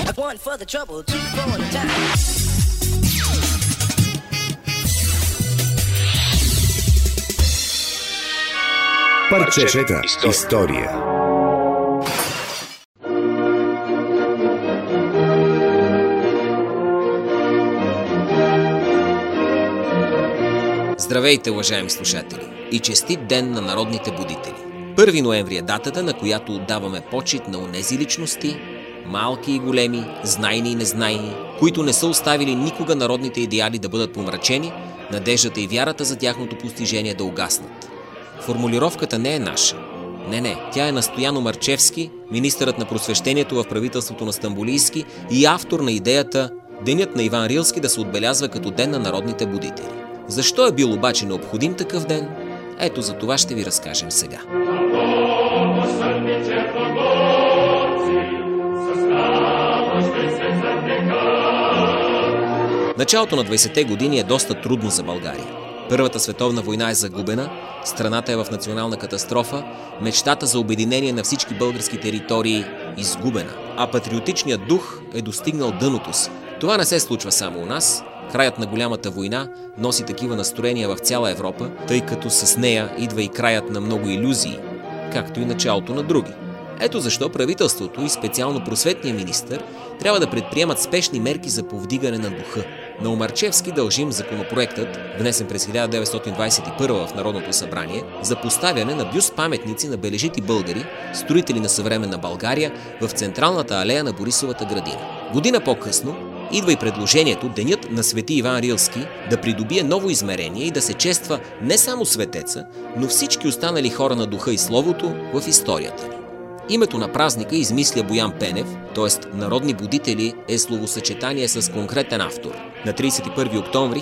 One for the trouble, two for the time. Парчета история. Здравейте, уважаеми слушатели, и честит ден на народните будители. 1 ноември е датата, на която отдаваме почит на онези личности, малки и големи, знайни и незнайни, които не са оставили никога народните идеали да бъдат помрачени, надеждата и вярата за тяхното постижение да угаснат. Формулировката не е наша. Не, тя е на Стоян Омарчевски, министърът на просвещението в правителството на Стамболийски и автор на идеята Денят на Иван Рилски да се отбелязва като Ден на народните будители. Защо е бил обаче необходим такъв ден? Ето за това ще ви разкажем сега. Началото на 20-те години е доста трудно за България. Първата световна война е загубена, страната е в национална катастрофа, мечтата за обединение на всички български територии изгубена, а патриотичният дух е достигнал дъното си. Това не се случва само у нас. Краят на голямата война носи такива настроения в цяла Европа, тъй като с нея идва и краят на много илюзии, както и началото на други. Ето защо правителството и специално просветния министър трябва да предприемат спешни мерки за повдигане на духа. На Омарчевски дължим законопроектът, внесен през 1921 в Народното събрание, за поставяне на бюст паметници на бележити българи, строители на съвременна България, в централната алея на Борисовата градина. Година по-късно идва и предложението Денят на Свети Иван Рилски да придобие ново измерение и да се чества не само светеца, но всички останали хора на духа и словото в историята ни. Името на празника измисля Боян Пенев, т.е. народни будители е словосъчетание с конкретен автор. На 31 октомври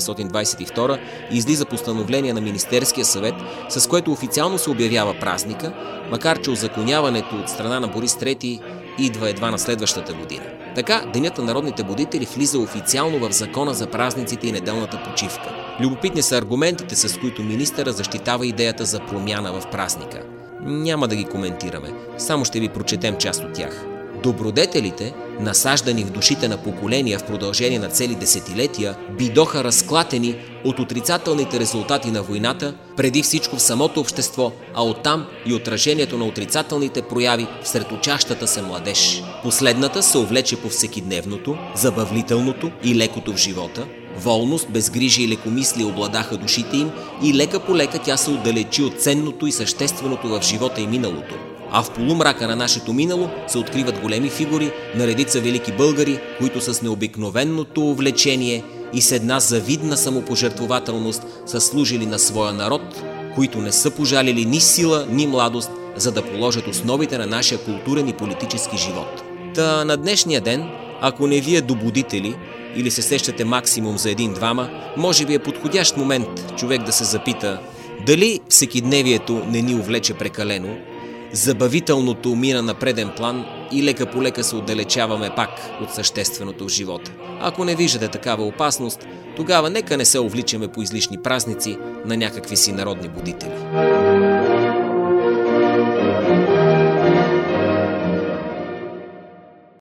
1922 излиза постановление на Министерския съвет, с което официално се обявява празника, макар че узаконяването от страна на Борис III идва едва на следващата година. Така, Денят на народните будители влиза официално в Закона за празниците и неделната почивка. Любопитни са аргументите, с които министъра защитава идеята за промяна в празника. Няма да ги коментираме, само ще ви прочетем част от тях. Добродетелите, насаждани в душите на поколения в продължение на цели десетилетия, бидоха разклатени от отрицателните резултати на войната, преди всичко в самото общество, а оттам и отражението на отрицателните прояви сред учащата се младеж. Последната се увлече по всекидневното, забавлителното и лекото в живота, волност, безгрижие и лекомислие обладаха душите им и лека по лека тя се отдалечи от ценното и същественото в живота и миналото. А в полумрака на нашето минало се откриват големи фигури на редица велики българи, които с необикновеното увлечение и с една завидна самопожертвователност са служили на своя народ, които не са пожалили ни сила, ни младост, за да положат основите на нашия културен и политически живот. Та на днешния ден, ако не вие до будители или се сещате максимум за един-двама, може би е подходящ момент човек да се запита дали всекидневието не ни увлече прекалено, забавителното мина на преден план и лека по лека се отдалечаваме пак от същественото в живота. Ако не виждате такава опасност, тогава нека не се увличаме по излишни празници на някакви си народни будители.